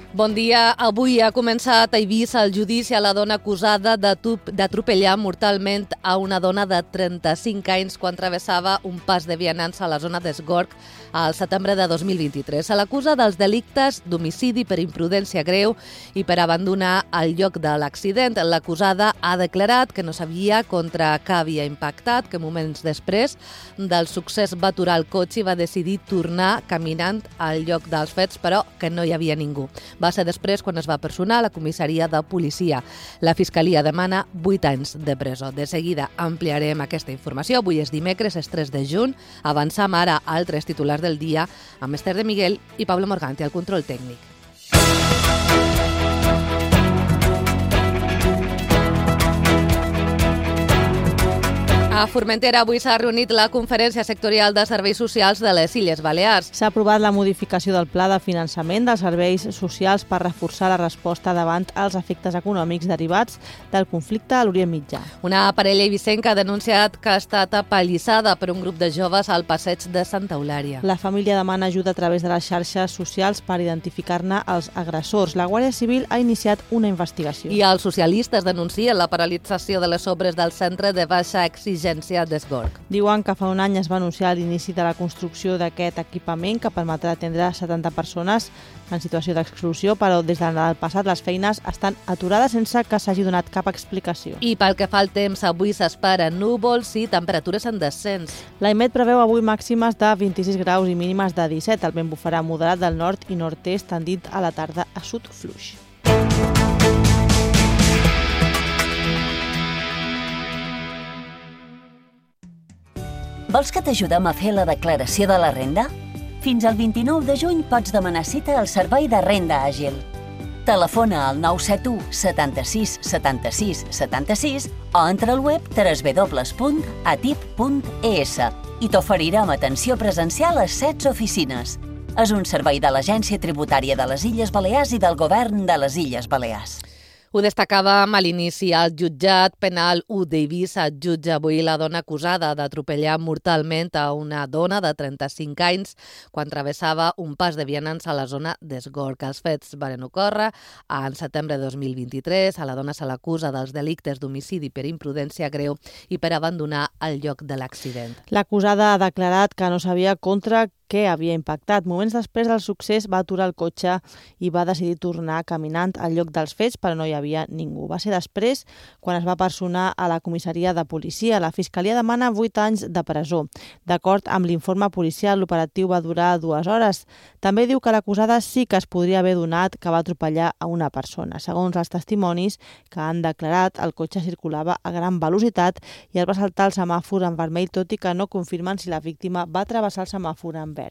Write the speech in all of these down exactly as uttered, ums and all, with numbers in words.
Bon dia. Avui ha començat a Eivissa el judici a la dona acusada d'atropellar mortalment a una dona de trenta-cinc anys quan travessava un pas de vianants a la zona d'Esgorg al setembre de dos mil vint-i-tres. Se l'acusa dels delictes d'homicidi per imprudència greu i per abandonar el lloc de l'accident. L'acusada ha declarat que no sabia contra què havia impactat, que moments després del succés va aturar el cotxe i va decidir tornar caminant al lloc dels fets, però que no hi havia ningú. Va ser després quan es va personar a la comissaria de policia. La Fiscalia demana vuit anys de presó. De seguida ampliarem aquesta informació. Avui és dimecres, és tres de juny. Avançam ara a altres titulars del dia amb Esther de Miguel i Pablo Morganti al control tècnic. A Formentera avui s'ha reunit la Conferència Sectorial de Serveis Socials de les Illes Balears. S'ha aprovat la modificació del pla de finançament dels serveis socials per reforçar la resposta davant els efectes econòmics derivats del conflicte a l'Orient Mitjà. Una parella eivissenca ha denunciat que ha estat apallissada per un grup de joves al passeig de Santa Eulària. La família demana ajuda a través de les xarxes socials per identificar-ne els agressors. La Guàrdia Civil ha iniciat una investigació. I els socialistes denuncien la paralització de les obres del centre de baixa exigència d'Esgorg. Diuen que fa un any es va anunciar l'inici de la construcció d'aquest equipament que permetrà atendre setanta persones en situació d'exclusió, però des del passat les feines estan aturades sense que s'hagi donat cap explicació. I pel que fa al temps, avui s'esperen núvols i temperatures en descens. L'AEMET preveu avui màximes de vint-i-sis graus i mínimes de disset. El vent bufarà moderat del nord i nord-est, tendint a la tarda a sud fluix. Vols que t'ajudem a fer la declaració de la renda? Fins al vint-i-nou de juny pots demanar cita al Servei de Renda Àgil. Telefona al nou set u setanta-sis setanta-sis setanta-sis o entra al web w w w punt atip punt e s i t'oferirem atenció presencial a setze oficines. És un servei de l'Agència Tributària de les Illes Balears i del Govern de les Illes Balears. Ho destacàvem a l'inici. El jutjat penal u d'Eivissa jutja avui la dona acusada d'atropellar mortalment a una dona de trenta-cinc anys quan travessava un pas de vianants a la zona d'Esgorg. Els fets van ocórrer en setembre de dos mil vint-i-tres. A la dona se l'acusa dels delictes d'homicidi per imprudència greu i per abandonar el lloc de l'accident. L'acusada ha declarat que no sabia contra què havia impactat. Moments després del succés va aturar el cotxe i va decidir tornar caminant al lloc dels fets, però no hi havia ningú. Va ser després quan es va personar a la comissaria de policia. La Fiscalia demana vuit anys de presó. D'acord amb l'informe policial, l'operatiu va durar dues hores. També diu que l'acusada sí que es podria haver donat que va atropellar a una persona. Segons els testimonis que han declarat, el cotxe circulava a gran velocitat i es va saltar el semàfor en vermell, tot i que no confirmen si la víctima va travessar el semàfor en verd.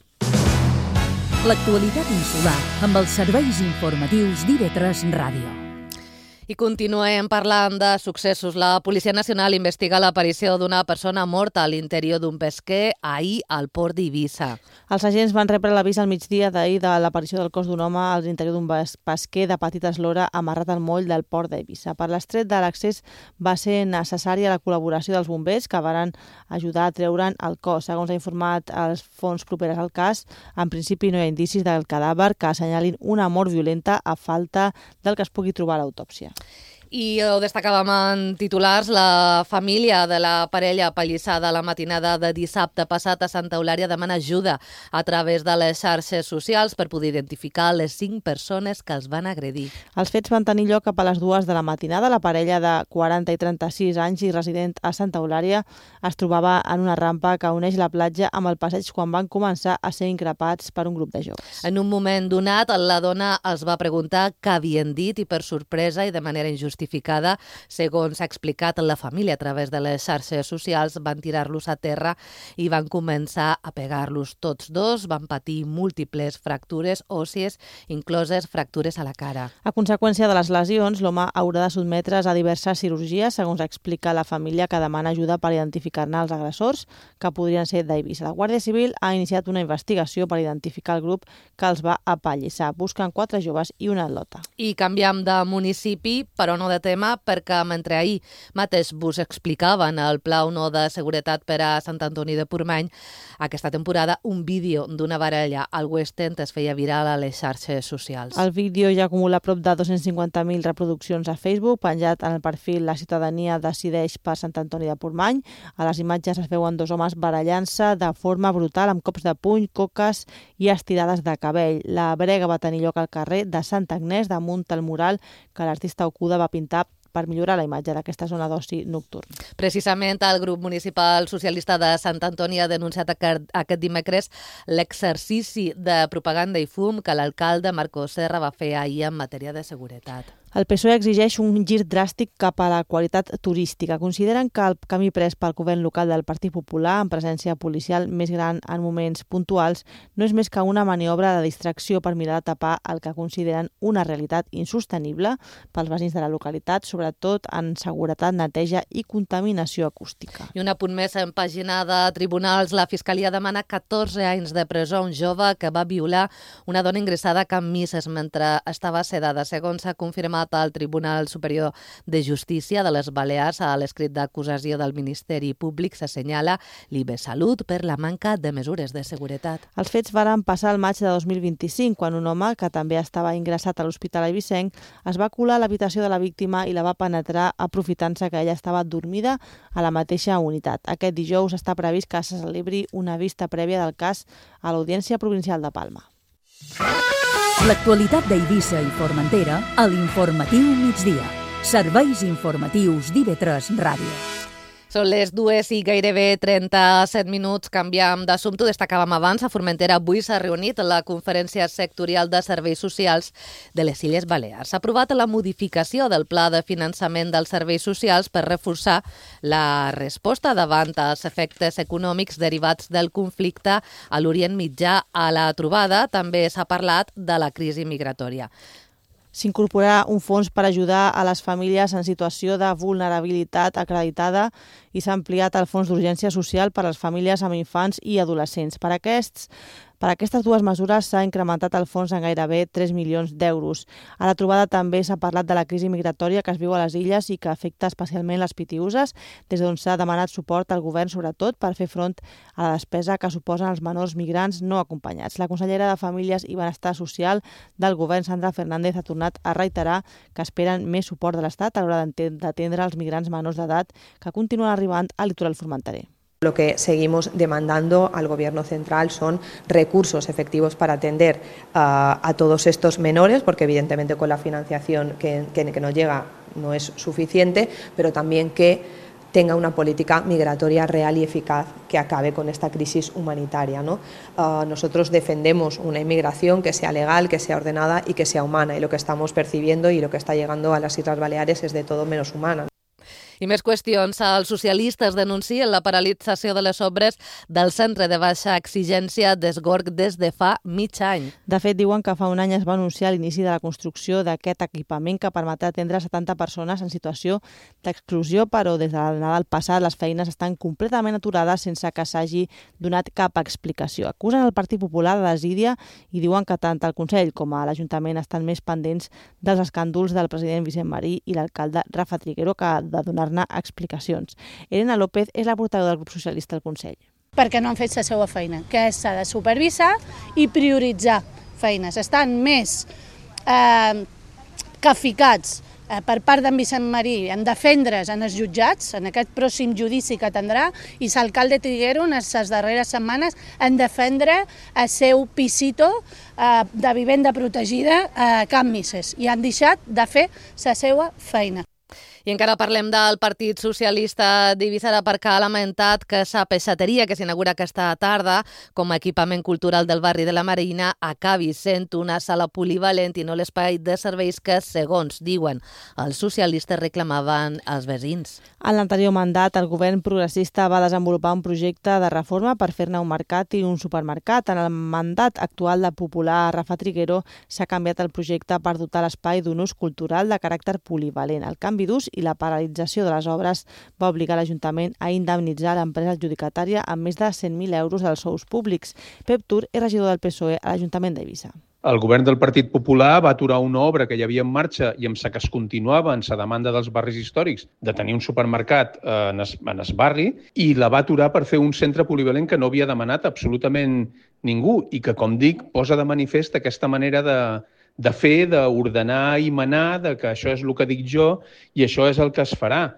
L'actualitat insular amb els serveis informatius d'I V tres Ràdio. I continuem parlant de successos. La Policia Nacional investiga l'aparició d'una persona morta a l'interior d'un pesquer ahir al port d'Eivissa. Els agents van rebre l'avís al migdia d'ahir de l'aparició del cos d'un home a l'interior d'un pesquer de petita eslora amarrat al moll del port d'Eivissa. Per l'estret de l'accés va ser necessària la col·laboració dels bombers que van ajudar a treure'n el cos. Segons ha informat els fonts properes al cas, en principi no hi ha indicis del cadàver que assenyalin una mort violenta a falta del que es pugui trobar a l'autòpsia. I ho destacàvem en titulars, la família de la parella apallissada la matinada de dissabte passat a Santa Eulària demana ajuda a través de les xarxes socials per poder identificar les cinc persones que els van agredir. Els fets van tenir lloc cap a les dues de la matinada. La parella de quaranta i trenta-sis anys i resident a Santa Eulària es trobava en una rampa que uneix la platja amb el passeig quan van començar a ser increpats per un grup de joves. En un moment donat, la dona els va preguntar què havien dit i per sorpresa i de manera injusta justificada, segons ha explicat la família a través de les xarxes socials, van tirar-los a terra i van començar a pegar-los. Tots dos van patir múltiples fractures òssies, incloses fractures a la cara. A conseqüència de les lesions, l'home haurà de sotmetre's a diverses cirurgies, segons explica la família, que demana ajuda per identificar-ne els agressors, que podrien ser d'Eivissa. La Guàrdia Civil ha iniciat una investigació per identificar el grup que els va apallissar. Busquen quatre joves i una atleta. I canviem de municipi, però no canviant de tema perquè mentre ahir mateix vos explicaven el Pla u no de seguretat per a Sant Antoni de Portmany, aquesta temporada un vídeo d'una baralla al West End es feia viral a les xarxes socials. El vídeo ja acumula prop de dos-cents cinquanta mil reproduccions a Facebook, penjat en el perfil La Ciutadania decideix per Sant Antoni de Portmany. A les imatges es veuen dos homes barallant-se de forma brutal amb cops de puny, coques i estirades de cabell. La brega va tenir lloc al carrer de Santa Agnès, damunt el mural que l'artista Okuda va pintar per millorar la imatge d'aquesta zona d'oci nocturn. Precisament el grup municipal socialista de Sant Antoni ha denunciat aquest dimecres l'exercici de propaganda i fum que l'alcalde Marco Serra va fer ahir en matèria de seguretat. El P S O E exigeix un gir dràstic cap a la qualitat turística. Consideren que el camí pres pel govern local del Partit Popular, amb presència policial més gran en moments puntuals, no és més que una maniobra de distracció per mirar de tapar el que consideren una realitat insostenible pels veïns de la localitat, sobretot en seguretat, neteja i contaminació acústica. I un apunt més en pàgina de tribunals. La Fiscalia demana catorze anys de presó a un jove que va violar una dona ingressada a Can Misses mentre estava sedada. Segons s'ha confirmat al Tribunal Superior de Justícia de les Balears, a l'escrit d'acusació del Ministeri Públic s'assenyala l'I B Salut per la manca de mesures de seguretat. Els fets varen passar el maig de dos mil vint-i-cinc, quan un home, que també estava ingressat a l'Hospital Eivissenc, es va colar a l'habitació de la víctima i la va penetrar aprofitant-se que ella estava dormida a la mateixa unitat. Aquest dijous està previst que se celebri una vista prèvia del cas a l'Audiència Provincial de Palma. L'actualitat d'Eivissa i Formentera a l'Informatiu Migdia. Serveis informatius d'I V tres Ràdio. Són les dues i gairebé trenta-set minuts. Canviam d'assumpte. Destacàvem abans, a Formentera avui s'ha reunit la Conferència Sectorial de Serveis Socials de les Illes Balears. S'ha aprovat la modificació del Pla de Finançament dels Serveis Socials per reforçar la resposta davant els efectes econòmics derivats del conflicte a l'Orient Mitjà. A la trobada també s'ha parlat de la crisi migratòria. S'incorporarà un fons per ajudar a les famílies en situació de vulnerabilitat acreditada i s'ha ampliat el fons d'urgència social per a les famílies amb infants i adolescents. Per aquests Per aquestes dues mesures s'ha incrementat el fons en gairebé tres milions d'euros. A la trobada també s'ha parlat de la crisi migratòria que es viu a les illes i que afecta especialment les pitiüses, des d'on s'ha demanat suport al govern, sobretot per fer front a la despesa que suposen els menors migrants no acompanyats. La consellera de Famílies i Benestar Social del govern, Sandra Fernández, ha tornat a reiterar que esperen més suport de l'Estat a l'hora d'atendre els migrants menors d'edat que continuen arribant al litoral formenterer. Lo que seguimos demandando al Gobierno central son recursos efectivos para atender uh, a todos estos menores, porque evidentemente con la financiación que, que, que nos llega no es suficiente, pero también que tenga una política migratoria real y eficaz que acabe con esta crisis humanitaria, ¿no? Uh, nosotros defendemos una inmigración que sea legal, que sea ordenada y que sea humana, y lo que estamos percibiendo y lo que está llegando a las Islas Baleares es de todo menos humana. I més qüestions. Els socialistes denuncien la paralització de les obres del centre de baixa exigència d'Esgorg des de fa mig any. De fet, diuen que fa un any es va anunciar l'inici de la construcció d'aquest equipament que permetrà atendre setanta persones en situació d'exclusió, però des del Nadal passat les feines estan completament aturades sense que s'hagi donat cap explicació. Acusen el Partit Popular de desídia i diuen que tant el Consell com a l'Ajuntament estan més pendents dels escàndols del president Vicent Marí i l'alcalde Rafa Triguero que de donar explicacions. Elena López és la portaveu del grup socialista al Consell. Perquè no han fet la seva feina, que s'ha de supervisar i prioritzar feines. Estan més eh, que ficats eh, per part d'en Vicent Marí en defendre's en els jutjats, en aquest pròxim judici que tindrà, i l'alcalde Triguero en les darreres setmanes en defendre el seu pisito eh, de vivenda protegida a Can Misses, i han deixat de fer la seva feina. I encara parlem del Partit Socialista d'Eivissa, perquè ha lamentat que la peixateria que s'inaugura aquesta tarda com a equipament cultural del barri de la Marina acabi sent una sala polivalent i no l'espai de serveis que, segons diuen, els socialistes reclamaven als veïns. En l'anterior mandat, el govern progressista va desenvolupar un projecte de reforma per fer-ne un mercat i un supermercat. En el mandat actual de Popular Rafa Triguero s'ha canviat el projecte per dotar l'espai d'un ús cultural de caràcter polivalent. El canvi d'ús i la paralització de les obres va obligar l'Ajuntament a indemnitzar l'empresa adjudicatària amb més de cent mil euros dels sous públics. Pep Tur és regidor del P S O E a l'Ajuntament d'Eivissa. El govern del Partit Popular va aturar una obra que hi havia en marxa i amb la que es continuava en la demanda dels barris històrics de tenir un supermercat en es, en es barri i la va aturar per fer un centre polivalent que no havia demanat absolutament ningú i que, com dic, posa de manifest aquesta manera de, de fer, d'ordenar i manar, de que això és el que dic jo i això és el que es farà.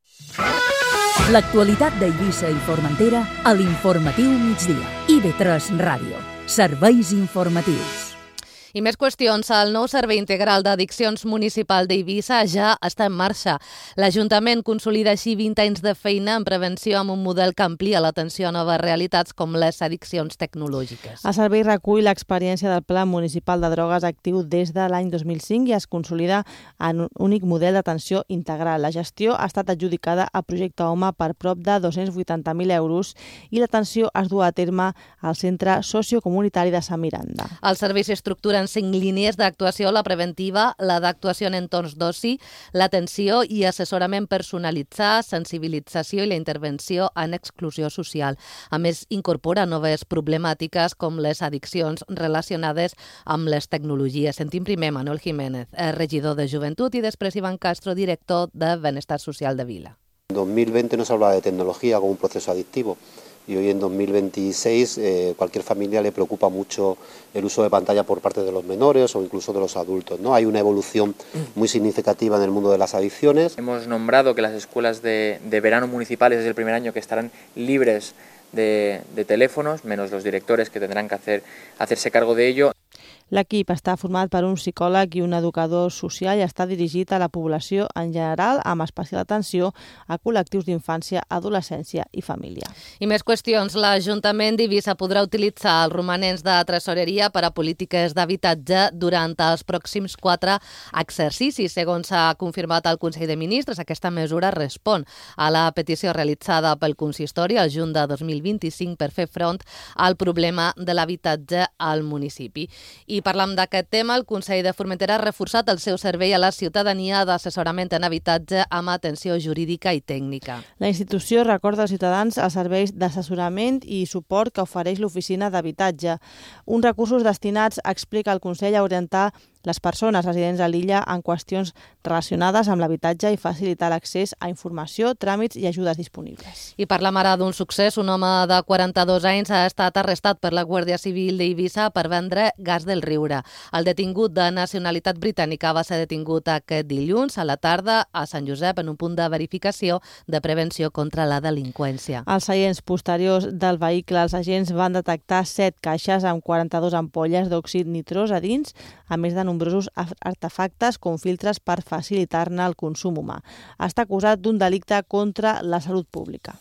L'actualitat d'Eivissa i Formentera a l'Informatiu Migdia. I ve tres Ràdio. Serveis informatius. I més qüestions. El nou Servei Integral d'Addiccions Municipal d'Eivissa ja està en marxa. L'Ajuntament consolida així vint anys de feina en prevenció amb un model que amplia l'atenció a noves realitats com les addiccions tecnològiques. El servei recull l'experiència del Pla Municipal de Drogues actiu des de l'any dos mil cinc i es consolida en un únic model d'atenció integral. La gestió ha estat adjudicada a Projecte Home per prop de dos-cents vuitanta mil euros i l'atenció es du a terme al Centre Sociocomunitari de Sant Miranda. El servei s'estructura en cinc línies d'actuació: la preventiva, la d'actuació en entorns d'oci, l'atenció i assessorament personalitzat, sensibilització i la intervenció en exclusió social. A més, incorpora noves problemàtiques com les addiccions relacionades amb les tecnologies. Sentim primer Manuel Jiménez, regidor de Joventut, i després Iván Castro, director de Benestar Social de Vila. En dos mil veinte no se hablaba de tecnología como un proceso adictivo. Y hoy en dos mil veintiséis eh, cualquier familia le preocupa mucho el uso de pantalla por parte de los menores o incluso de los adultos, ¿no? Hay una evolución muy significativa en el mundo de las adicciones. Hemos nombrado que las escuelas de, de verano municipales desde el primer año que estarán libres de, de teléfonos, menos los directores que tendrán que hacer, hacerse cargo de ello. L'equip està format per un psicòleg i un educador social i està dirigit a la població en general, amb especial atenció a col·lectius d'infància, adolescència i família. I més qüestions. L'Ajuntament d'Eivissa podrà utilitzar els romanents de tresoreria per a polítiques d'habitatge durant els pròxims quatre exercicis. Segons s'ha confirmat al Consell de Ministres, aquesta mesura respon a la petició realitzada pel consistori al juny de dos mil vint-i-cinc per fer front al problema de l'habitatge al municipi. I parlant d'aquest tema, el Consell de Formentera ha reforçat el seu servei a la ciutadania d'assessorament en habitatge amb atenció jurídica i tècnica. La institució recorda als ciutadans els serveis d'assessorament i suport que ofereix l'Oficina d'Habitatge, uns recursos destinats, explica el Consell, a orientar les persones residents a l'illa en qüestions relacionades amb l'habitatge i facilitar l'accés a informació, tràmits i ajudes disponibles. I parlam ara d'un succés. Un home de quaranta-dos anys ha estat arrestat per la Guàrdia Civil d'Eivissa per vendre gas del riure. El detingut de nacionalitat britànica va ser detingut aquest dilluns a la tarda a Sant Josep en un punt de verificació de prevenció contra la delinqüència. Als seients posteriors del vehicle, els agents van detectar set caixes amb quaranta-dues ampolles d'òxid nitrós a dins, a més de nombrosos artefactes com filtres per facilitar-ne el consum humà. Està acusat d'un delicte contra la salut pública.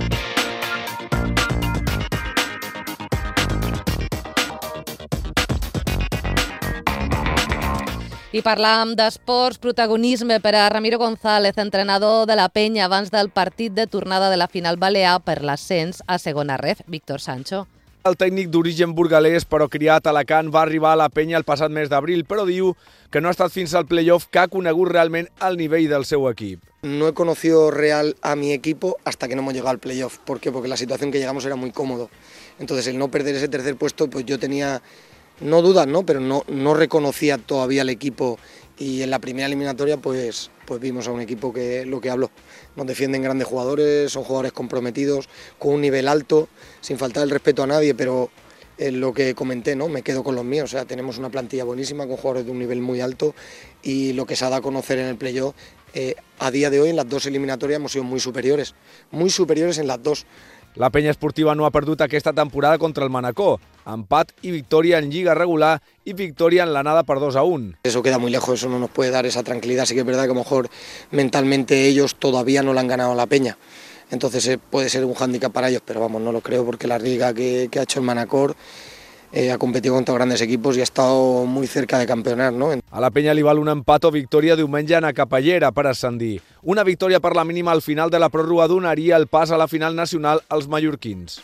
I parlàvem d'esports, protagonisme per a Ramiro González, entrenador de la Penya abans del partit de tornada de la final balear per l'ascens a segona ref. Víctor Sancho. El tècnic d'origen burgalès, però criat a Alacant, va arribar a la Penya el passat mes d'abril, però diu que no ha estat fins al playoff que ha conegut realment el nivell del seu equip. No he conocido real a mi equipo hasta que no hemos llegado al playoff. ¿Por qué? Porque la situación que llegamos era muy cómodo. Entonces, el no perder ese tercer puesto, pues yo tenía, no dudas, ¿no? Pero no, no reconocía todavía al equipo. Y en la primera eliminatoria, pues, pues vimos a un equipo que, lo que hablo, nos defienden grandes jugadores, son jugadores comprometidos, con un nivel alto, sin faltar el respeto a nadie, pero es lo que comenté, ¿no? Me quedo con los míos. O sea, tenemos una plantilla buenísima con jugadores de un nivel muy alto y lo que se ha dado a conocer en el playoff, eh, a día de hoy en las dos eliminatorias hemos sido muy superiores, muy superiores en las dos. La Penya Esportiva no ha perdut aquesta temporada contra el Manacor. Empat y victoria en Lliga regular y victoria en l'anada per dos a un. Eso queda muy lejos, eso no nos puede dar esa tranquilidad. Sí que es verdad que a lo mejor mentalmente ellos todavía no le han ganado a la Peña. Entonces eh, puede ser un hándicap para ellos, pero vamos, no lo creo porque la liga que, que ha hecho el Manacor eh, ha competido contra grandes equipos y ha estado muy cerca de campeonar, ¿no? A la Penya li val un empat o victòria diumenge a Capellera per ascendir. Una victòria per la mínima al final de la pròrroga donaria el pas a la final nacional als mallorquins.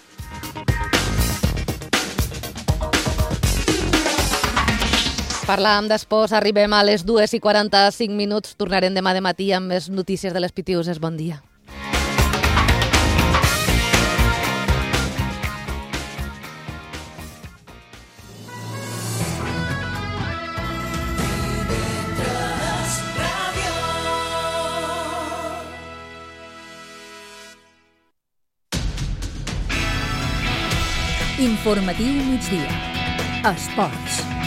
Parlàvem d'esports, arribem a les dues i quaranta-cinc minuts. Tornarem demà de matí amb més notícies de les Pitiuses. Bon dia. Informatiu migdia. Esports.